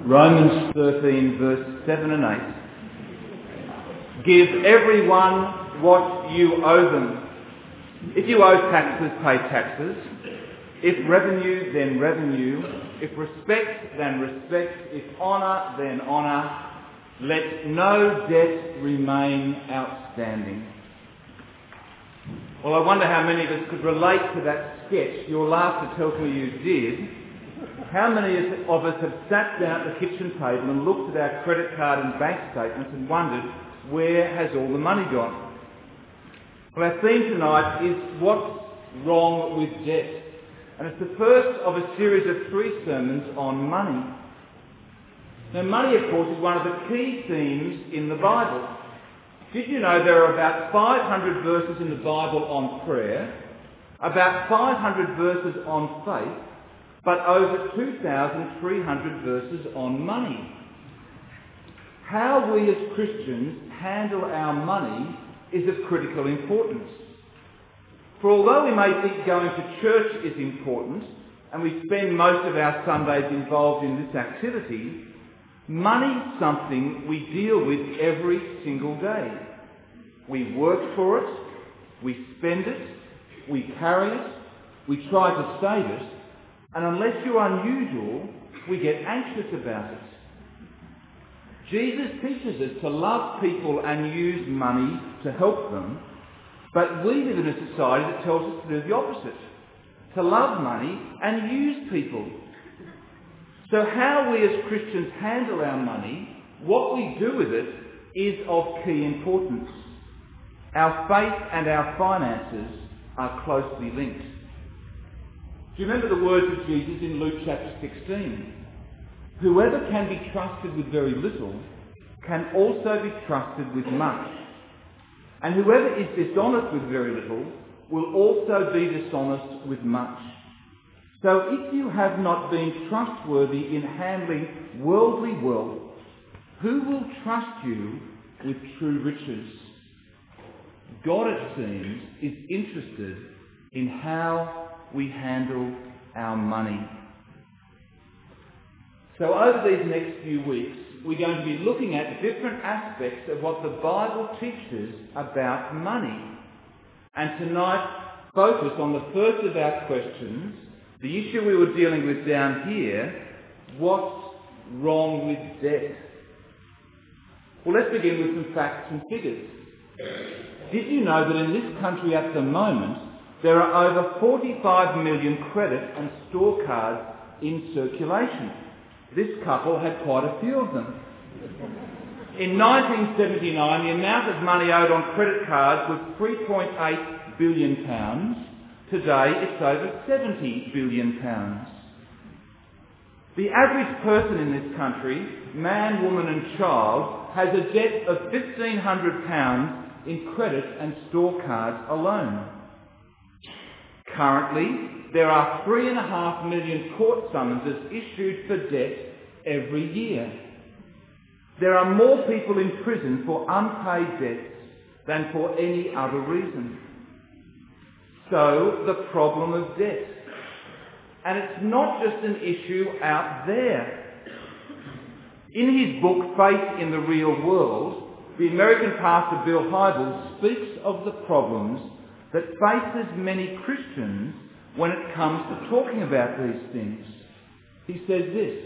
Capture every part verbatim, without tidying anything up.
Romans thirteen, verse seven and eight. Give everyone what you owe them. If you owe taxes, pay taxes. If revenue, then revenue. If respect, then respect. If honour, then honour. Let no debt remain outstanding. Well, I wonder how many of us could relate to that sketch. Your laughter tells me you did. How many of us have sat down at the kitchen table and looked at our credit card and bank statements and wondered, where has all the money gone? Well, our theme tonight is what's wrong with debt. And it's the first of a series of three sermons on money. Now, money, of course, is one of the key themes in the Bible. Did you know there are about five hundred verses in the Bible on prayer, about five hundred verses on faith, but over two thousand three hundred verses on money? How we as Christians handle our money is of critical importance. For although we may think going to church is important, and we spend most of our Sundays involved in this activity, money is something we deal with every single day. We work for it, we spend it, we carry it, we try to save it, and unless you're unusual, we get anxious about it. Jesus teaches us to love people and use money to help them, but we live in a society that tells us to do the opposite, to love money and use people. So how we as Christians handle our money, what we do with it, is of key importance. Our faith and our finances are closely linked. Do you remember the words of Jesus in Luke chapter sixteen? Whoever can be trusted with very little can also be trusted with much. And whoever is dishonest with very little will also be dishonest with much. So if you have not been trustworthy in handling worldly wealth, who will trust you with true riches? God, it seems, is interested in how we handle our money. So over these next few weeks, we're going to be looking at different aspects of what the Bible teaches about money. And tonight, focus on the first of our questions, the issue we were dealing with down here: what's wrong with debt? Well, let's begin with some facts and figures. Did you know that in this country at the moment, there are over forty-five million credit and store cards in circulation? This couple had quite a few of them. In nineteen seventy-nine, the amount of money owed on credit cards was three point eight billion pounds. Today, it's over seventy billion pounds. The average person in this country, man, woman and child, has a debt of fifteen hundred pounds in credit and store cards alone. Currently, there are three and a half million court summonses issued for debt every year. There are more people in prison for unpaid debts than for any other reason. So, the problem of debt. And it's not just an issue out there. In his book, Faith in the Real World, the American pastor Bill Hybels speaks of the problems that faces many Christians when it comes to talking about these things. He says this: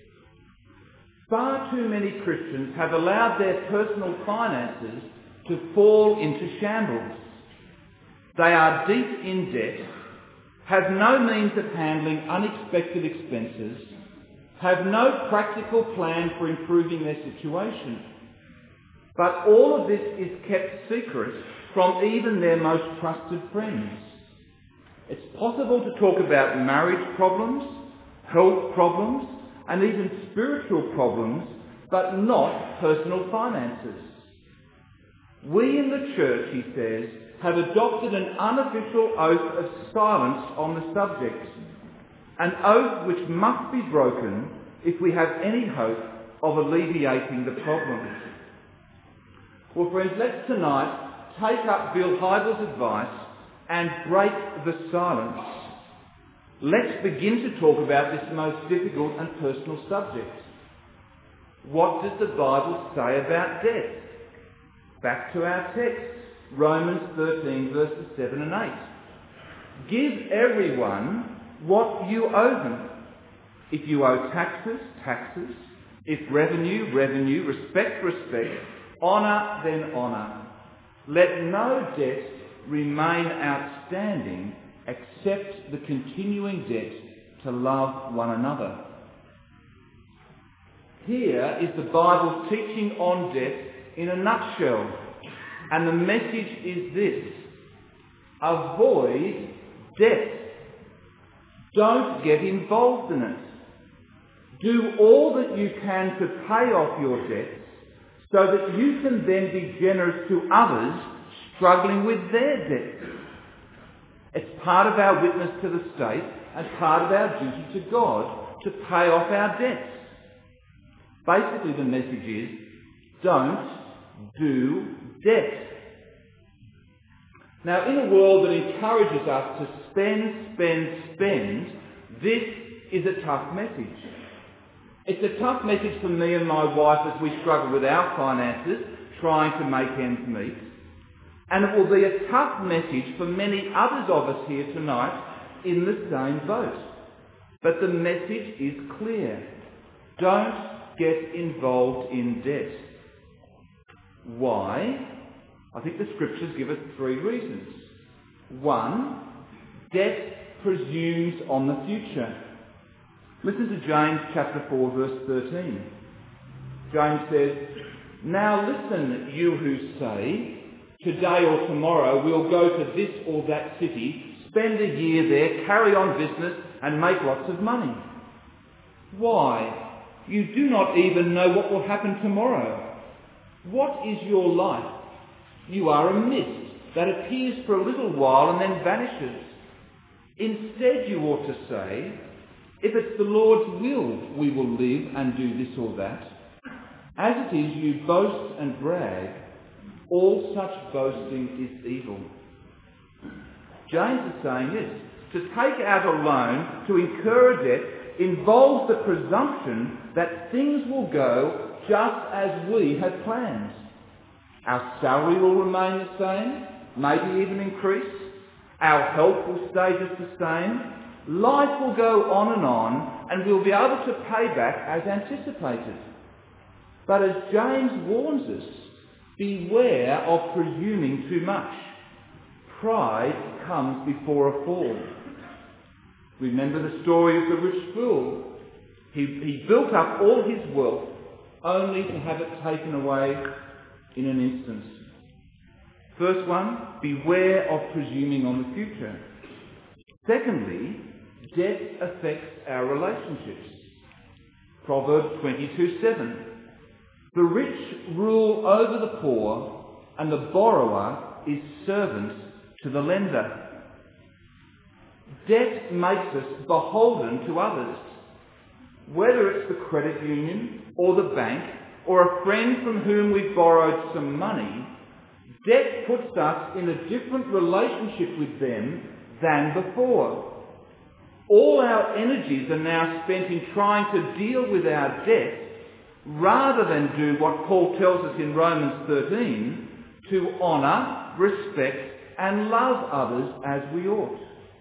far too many Christians have allowed their personal finances to fall into shambles. They are deep in debt, have no means of handling unexpected expenses, have no practical plan for improving their situation. But all of this is kept secret from even their most trusted friends. It's possible to talk about marriage problems, health problems, and even spiritual problems, but not personal finances. We in the church, he says, have adopted an unofficial oath of silence on the subject, an oath which must be broken if we have any hope of alleviating the problem. Well, friends, let's tonight take up Bill Hybels' advice and break the silence. Let's begin to talk about this most difficult and personal subject. What does the Bible say about debt? Back to our text, Romans thirteen, verses seven and eight. Give everyone what you owe them. If you owe taxes, taxes. If revenue, revenue. Respect, respect. Honour, then honour. Let no debt remain outstanding except the continuing debt to love one another. Here is the Bible's teaching on debt in a nutshell. And the message is this: avoid debt. Don't get involved in it. Do all that you can to pay off your debts so that you can then be generous to others struggling with their debts. It's part of our witness to the state and part of our duty to God to pay off our debts. Basically, the message is, don't do debt. Now, in a world that encourages us to spend, spend, spend, this is a tough message. It's a tough message for me and my wife as we struggle with our finances, trying to make ends meet. And it will be a tough message for many others of us here tonight in the same boat. But the message is clear. Don't get involved in debt. Why? I think the scriptures give us three reasons. One, debt presumes on the future. Listen to James chapter four, verse thirteen. James says, "Now listen, you who say, today or tomorrow we'll go to this or that city, spend a year there, carry on business and make lots of money. Why? You do not even know what will happen tomorrow. What is your life? You are a mist that appears for a little while and then vanishes. Instead, you ought to say, if it's the Lord's will, we will live and do this or that. As it is, you boast and brag. All such boasting is evil." James is saying this: to take out a loan, to incur a debt, involves the presumption that things will go just as we had planned. Our salary will remain the same, maybe even increase. Our health will stay just the same. Life will go on and on, and we'll be able to pay back as anticipated. But as James warns us, beware of presuming too much. Pride comes before a fall. Remember the story of the rich fool. He, he built up all his wealth only to have it taken away in an instant. First one, beware of presuming on the future. Secondly, debt affects our relationships. Proverbs twenty-two seven. The rich rule over the poor, and the borrower is servant to the lender. Debt makes us beholden to others. Whether it's the credit union or the bank or a friend from whom we've borrowed some money, debt puts us in a different relationship with them than before. All our energies are now spent in trying to deal with our debt rather than do what Paul tells us in Romans thirteen, to honour, respect and love others as we ought.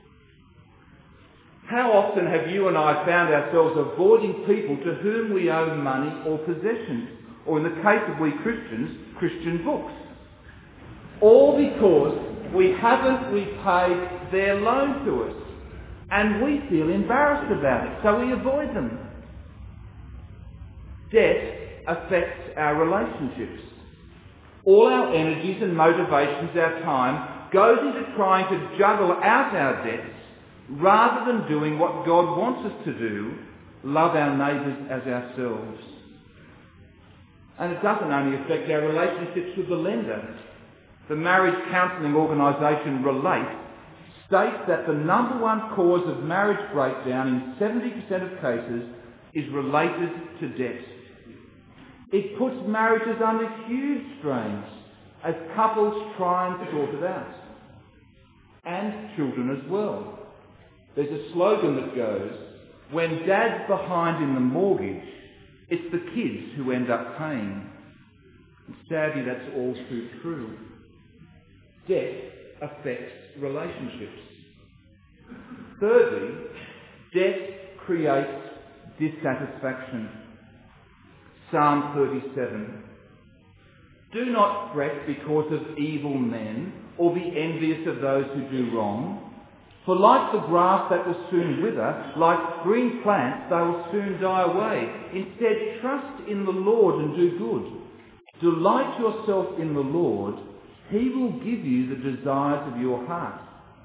How often have you and I found ourselves avoiding people to whom we owe money or possessions, or in the case of we Christians, Christian books? All because we haven't repaid their loan to us, and we feel embarrassed about it, so we avoid them. Debt affects our relationships. All our energies and motivations, our time, goes into trying to juggle out our debts rather than doing what God wants us to do, love our neighbours as ourselves. And it doesn't only affect our relationships with the lender. The marriage counselling organisation Relate states that the number one cause of marriage breakdown in seventy percent of cases is related to debt. It puts marriages under huge strains as couples try and sort it out. And children as well. There's a slogan that goes, when Dad's behind in the mortgage, It's the kids who end up paying. And sadly, that's all too true. Debt affects relationships. Thirdly, debt creates dissatisfaction. Psalm thirty-seven. Do not fret because of evil men, or be envious of those who do wrong. For like the grass that will soon wither, like green plants, they will soon die away. Instead, trust in the Lord and do good. Delight yourself in the Lord. He will give you the desires of your heart.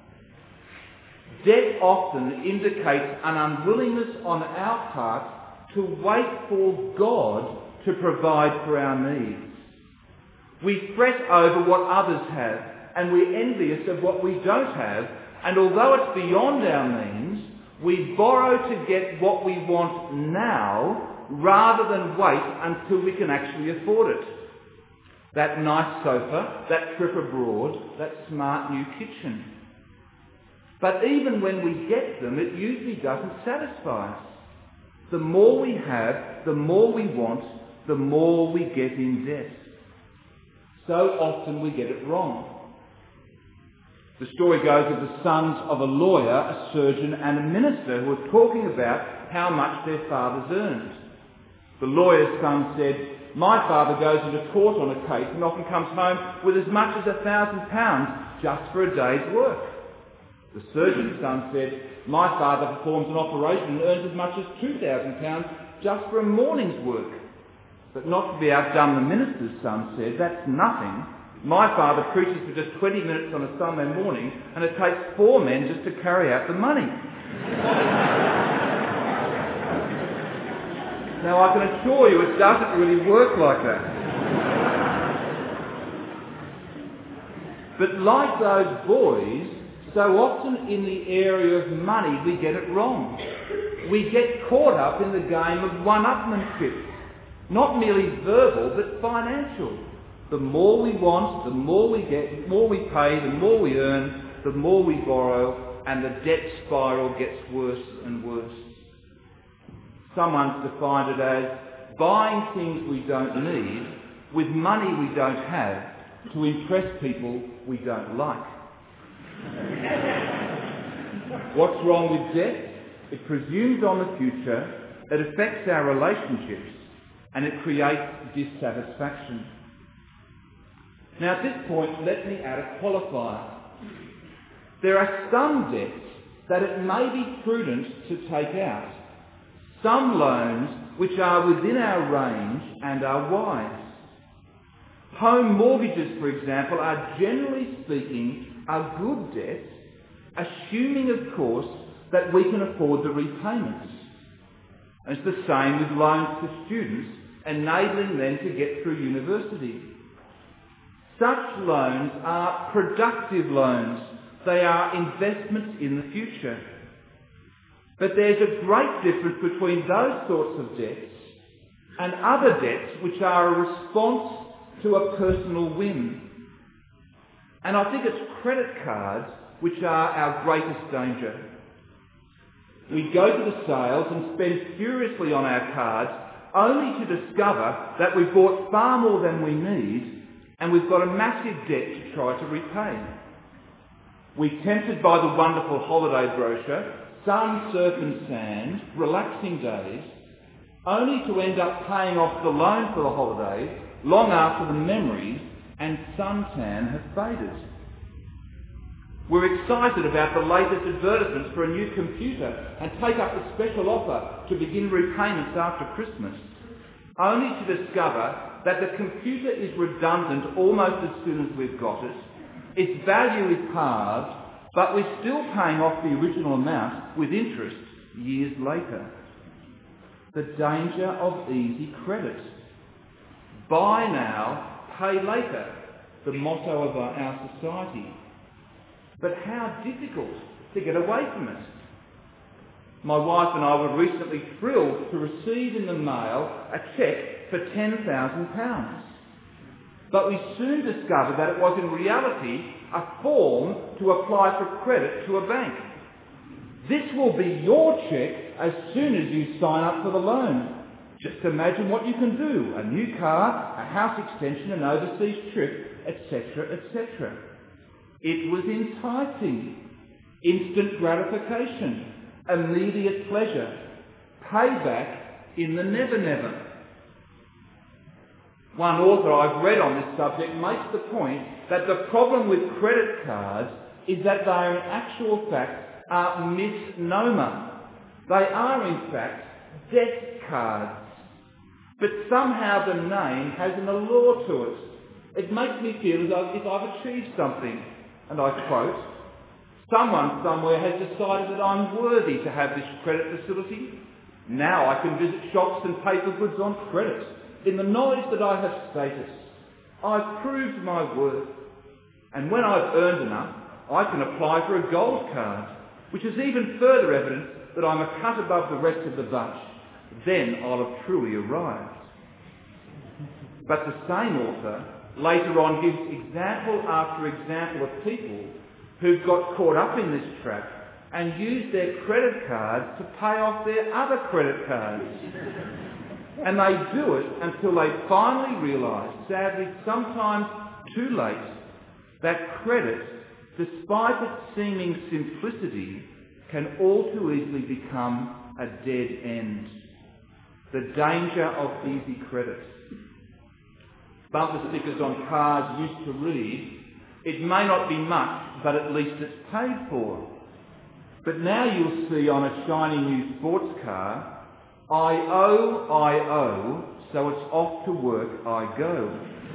Debt often indicates an unwillingness on our part to wait for God to provide for our needs. We fret over what others have, and we're envious of what we don't have, and although it's beyond our means, we borrow to get what we want now rather than wait until we can actually afford it. That nice sofa, that trip abroad, that smart new kitchen. But even when we get them, it usually doesn't satisfy us. The more we have, the more we want, the more we get in debt. So often we get it wrong. The story goes of the sons of a lawyer, a surgeon and a minister who were talking about how much their fathers earned. The lawyer's son said, "My father goes into court on a case and often comes home with as much as a thousand pounds just for a day's work." The surgeon's son said, "My father performs an operation and earns as much as two thousand pounds just for a morning's work." But not to be outdone, the minister's son said, "That's nothing. My father preaches for just twenty minutes on a Sunday morning and it takes four men just to carry out the money." Now I can assure you it doesn't really work like that. But like those boys, so often in the area of money we get it wrong. We get caught up in the game of one-upmanship. Not merely verbal, but financial. The more we want, the more we get, the more we pay, the more we earn, the more we borrow, and the debt spiral gets worse and worse. Someone's defined it as buying things we don't need with money we don't have to impress people we don't like. What's wrong with debt? It presumes on the future, it affects our relationships, and it creates dissatisfaction. Now at this point, let me add a qualifier. There are some debts that it may be prudent to take out. Some loans which are within our range and are wise. Home mortgages, for example, are generally speaking a good debt, assuming, of course, that we can afford the repayments. And it's the same with loans to students, enabling them to get through university. Such loans are productive loans. They are investments in the future. But there's a great difference between those sorts of debts and other debts which are a response to a personal whim. And I think it's credit cards which are our greatest danger. We go to the sales and spend furiously on our cards only to discover that we've bought far more than we need and we've got a massive debt to try to repay. We're tempted by the wonderful holiday brochure, sun, surf and sand, relaxing days, only to end up paying off the loan for the holidays long after the memories and suntan have faded. We're excited about the latest advertisements for a new computer and take up the special offer to begin repayments after Christmas, only to discover that the computer is redundant almost as soon as we've got it, its value is halved, but we're still paying off the original amount with interest years later. The danger of easy credit. Buy now, pay later, the motto of our, our society. But how difficult to get away from it. My wife and I were recently thrilled to receive in the mail a cheque for ten thousand pounds. But we soon discovered that it was in reality a form to apply for credit to a bank. This will be your cheque as soon as you sign up for the loan. Just imagine what you can do. A new car, a house extension, an overseas trip, et cetera, et cetera. It was enticing. Instant gratification, immediate pleasure, payback in the never-never. One author I've read on this subject makes the point that the problem with credit cards is that they are in actual fact a misnomer. They are in fact debt cards. But somehow the name has an allure to it. It makes me feel as though if I've achieved something. And I quote, "Someone somewhere has decided that I'm worthy to have this credit facility. Now I can visit shops and pay for goods on credit, in the knowledge that I have status. I've proved my worth. And when I've earned enough, I can apply for a gold card, which is even further evidence that I'm a cut above the rest of the bunch. Then I'll have truly arrived." But the same author later on gives example after example of people who've got caught up in this trap and used their credit cards to pay off their other credit cards. And they do it until they finally realise, sadly sometimes too late, that credit, despite its seeming simplicity, can all too easily become a dead end. The danger of easy credit. Bumper stickers on cars used to read, "It may not be much, but at least it's paid for." But now you'll see on a shiny new sports car, "I owe, I owe, so it's off to work I go."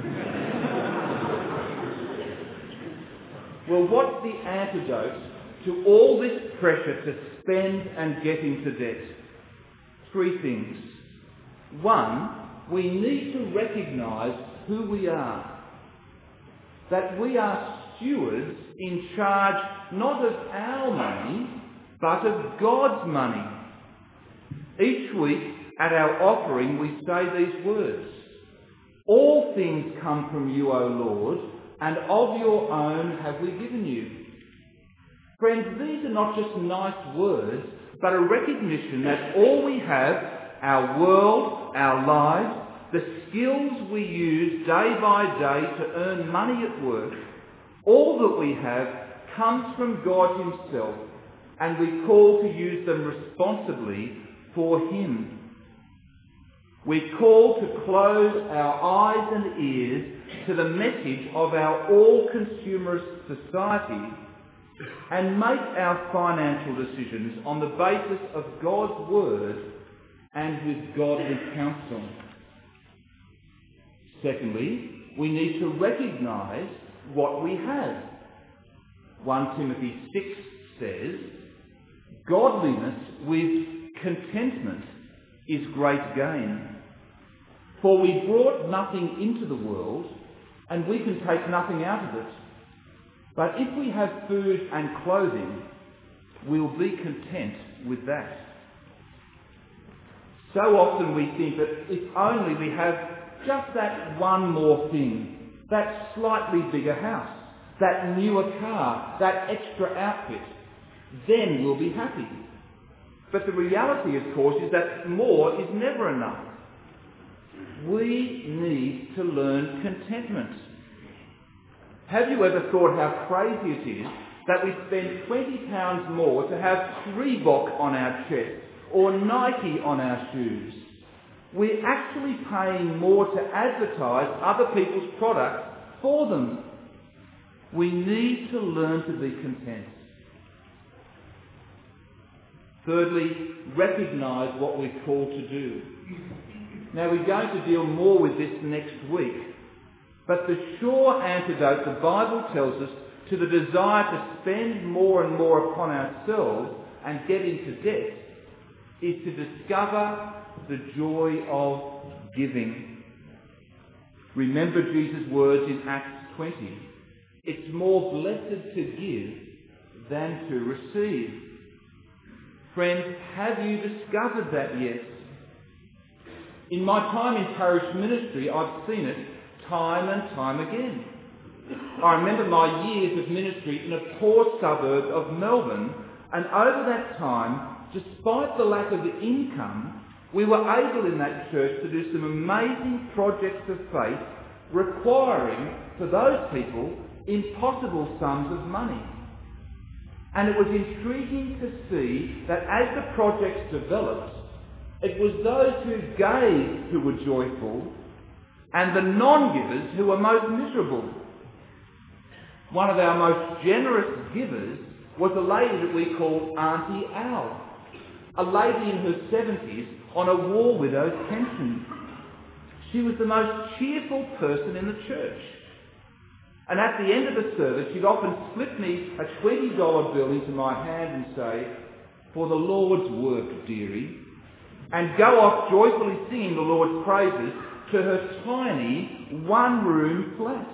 Well, what's the antidote to all this pressure to spend and get into debt? Three things. One, we need to recognise who we are. That we are stewards in charge not of our money, but of God's money. Each week at our offering we say these words, "All things come from you, O Lord, and of your own have we given you." Friends, these are not just nice words, but a recognition that all we have, our world, our lives, the skills we use day by day to earn money at work, all that we have comes from God himself, and we call to use them responsibly for him. We call to close our eyes and ears to the message of our all-consumerist society and make our financial decisions on the basis of God's word and with godly counsel. Secondly, we need to recognise what we have. First Timothy six says, "Godliness with contentment is great gain. For we brought nothing into the world, and we can take nothing out of it. But if we have food and clothing, we'll be content with that." So often we think that if only we have just that one more thing, that slightly bigger house, that newer car, that extra outfit, then we'll be happy. But the reality, of course, is that more is never enough. We need to learn contentment. Have you ever thought how crazy it is that we spend twenty pounds more to have Reebok on our chest or Nike on our shoes? We're actually paying more to advertise other people's products for them. We need to learn to be content. Thirdly, recognise what we're called to do. Now, we're going to deal more with this next week, but the sure antidote the Bible tells us to the desire to spend more and more upon ourselves and get into debt is to discover the joy of giving. Remember Jesus' words in Acts twenty. It's more blessed to give than to receive. Friends, have you discovered that yet? In my time in parish ministry, I've seen it time and time again. I remember my years of ministry in a poor suburb of Melbourne, and over that time, despite the lack of income, We were able in that church to do some amazing projects of faith requiring, for those people, impossible sums of money. And it was intriguing to see that as the projects developed, it was those who gave who were joyful and the non-givers who were most miserable. One of our most generous givers was a lady that we called Auntie Al, a lady in her seventies on a war widow's pension. She was the most cheerful person in the church. And at the end of the service, she'd often slip me a twenty dollar bill into my hand and say, "For the Lord's work, dearie," and go off joyfully singing the Lord's praises to her tiny one-room flat.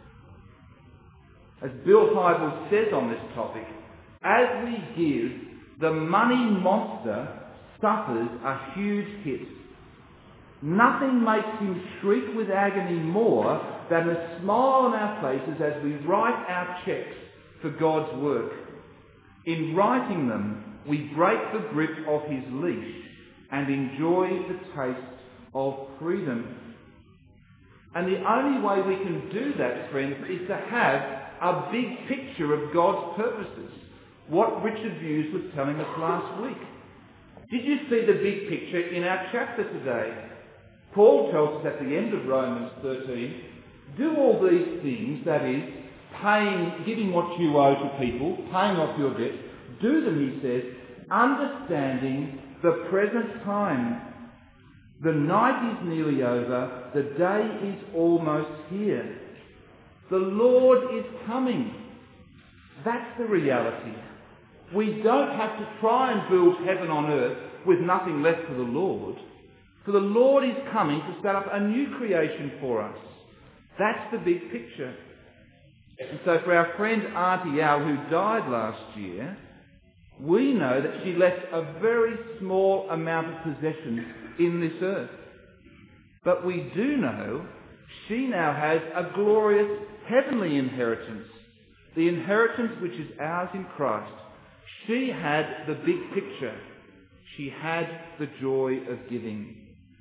As Bill Hybels says on this topic, as we give, the money monster suffers a huge hit. Nothing makes him shriek with agony more than a smile on our faces as we write our cheques for God's work. In writing them, we break the grip of his leash and enjoy the taste of freedom. And the only way we can do that, friends, is to have a big picture of God's purposes. What Richard Hughes was telling us last week. Did you see the big picture in our chapter today? Paul tells us at the end of Romans thirteen, do all these things, that is, paying, giving what you owe to people, paying off your debt, do them, he says, understanding the present time. The night is nearly over, the day is almost here. The Lord is coming. That's the reality. We don't have to try and build heaven on earth with nothing left for the Lord. For the Lord is coming to set up a new creation for us. That's the big picture. And so for our friend Auntie Al, who died last year, we know that she left a very small amount of possessions in this earth. But we do know she now has a glorious heavenly inheritance, the inheritance which is ours in Christ. She had the big picture. She had the joy of giving.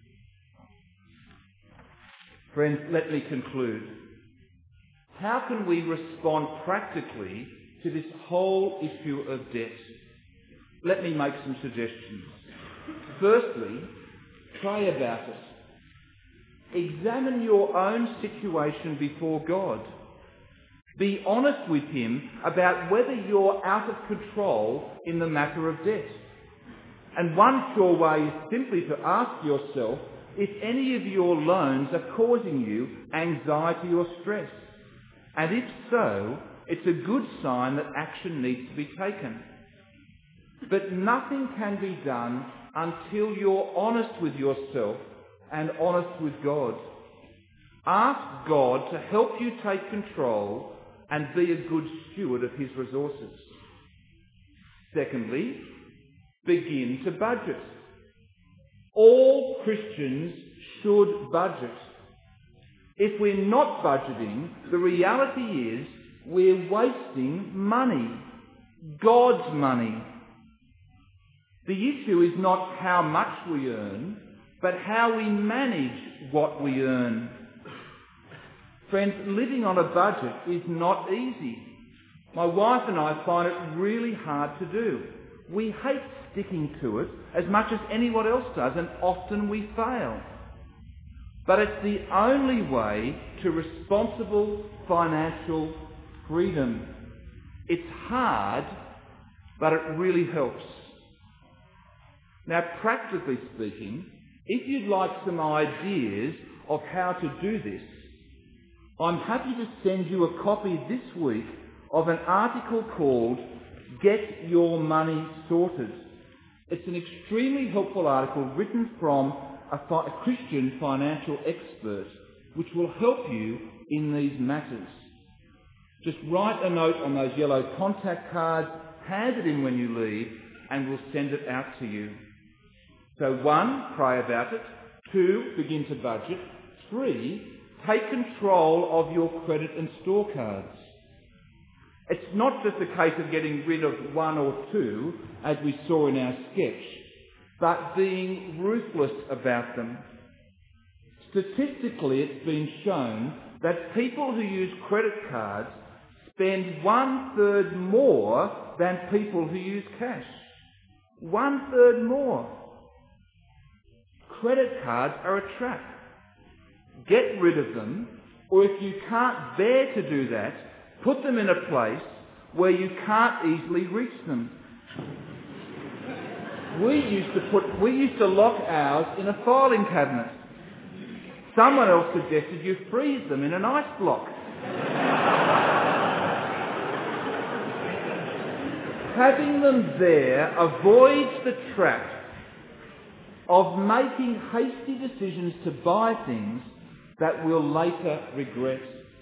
Friends, let me conclude. How can we respond practically to this whole issue of debt? Let me make some suggestions. Firstly, pray about it. Examine your own situation before God. Be honest with him about whether you're out of control in the matter of debt. And one sure way is simply to ask yourself if any of your loans are causing you anxiety or stress. And if so, it's a good sign that action needs to be taken. But nothing can be done until you're honest with yourself and honest with God. Ask God to help you take control and be a good steward of his resources. Secondly, begin to budget. All Christians should budget. If we're not budgeting, the reality is we're wasting money, God's money. The issue is not how much we earn, but how we manage what we earn. Friends, living on a budget is not easy. My wife and I find it really hard to do. We hate sticking to it as much as anyone else does, and often we fail. But it's the only way to responsible financial freedom. It's hard, but it really helps. Now, practically speaking, if you'd like some ideas of how to do this, I'm happy to send you a copy this week of an article called Get Your Money Sorted. It's an extremely helpful article written from a, fi- a Christian financial expert, which will help you in these matters. Just write a note on those yellow contact cards, hand it in when you leave, and we'll send it out to you. So one, pray about it. Two, begin to budget. Three, take control of your credit and store cards. It's not just a case of getting rid of one or two, as we saw in our sketch, but being ruthless about them. Statistically, it's been shown that people who use credit cards spend one-third more than people who use cash. One-third more. Credit cards are a trap. Get rid of them, or if you can't bear to do that, put them in a place where you can't easily reach them. We used to put, we used to lock ours in a filing cabinet. Someone else suggested you freeze them in an ice block. Having them there avoids the trap of making hasty decisions to buy things that we'll later regret.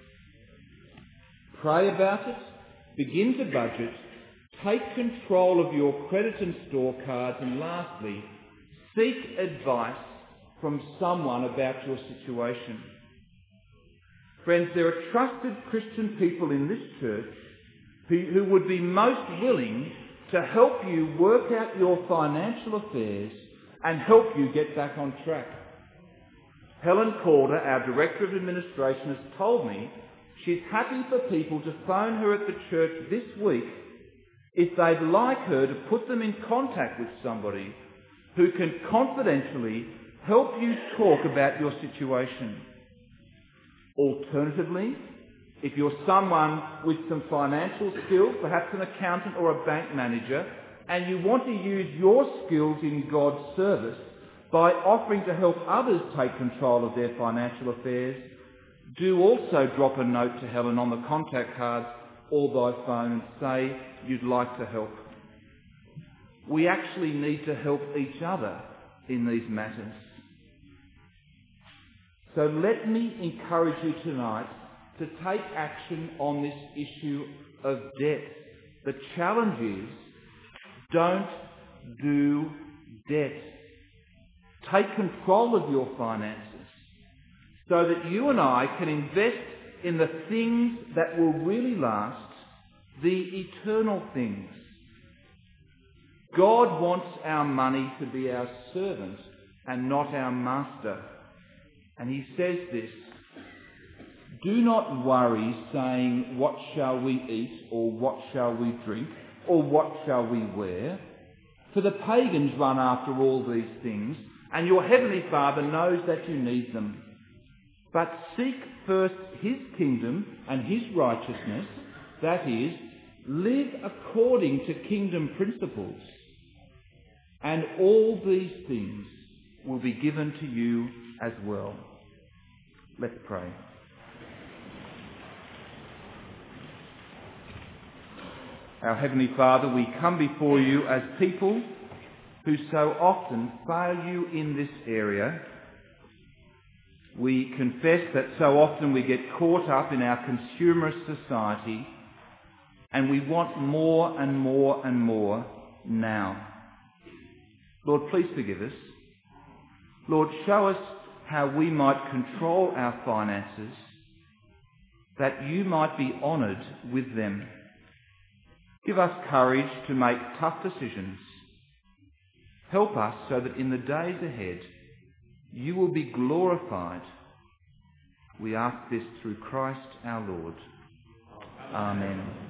Pray about it, begin to budget, take control of your credit and store cards, and lastly, seek advice from someone about your situation. Friends, there are trusted Christian people in this church who, who would be most willing to help you work out your financial affairs and help you get back on track. Helen Calder, our Director of Administration, has told me she's happy for people to phone her at the church this week if they'd like her to put them in contact with somebody who can confidentially help you talk about your situation. Alternatively, if you're someone with some financial skills, perhaps an accountant or a bank manager, and you want to use your skills in God's service by offering to help others take control of their financial affairs, do also drop a note to Helen on the contact cards or by phone and say you'd like to help. We actually need to help each other in these matters. So let me encourage you tonight to take action on this issue of debt. The challenge is, don't do debt. Take control of your finances so that you and I can invest in the things that will really last, the eternal things. God wants our money to be our servant and not our master. And he says this, do not worry saying, what shall we eat, or what shall we drink, or what shall we wear? For the pagans run after all these things, and your heavenly Father knows that you need them. But seek first his kingdom and his righteousness, that is, live according to kingdom principles, and all these things will be given to you as well. Let's pray. Our Heavenly Father, we come before you as people who so often fail you in this area. We confess that so often we get caught up in our consumerist society and we want more and more and more now. Lord, please forgive us. Lord, show us how we might control our finances, that you might be honoured with them. Give us courage to make tough decisions. Help us so that in the days ahead you will be glorified. We ask this through Christ our Lord. Amen.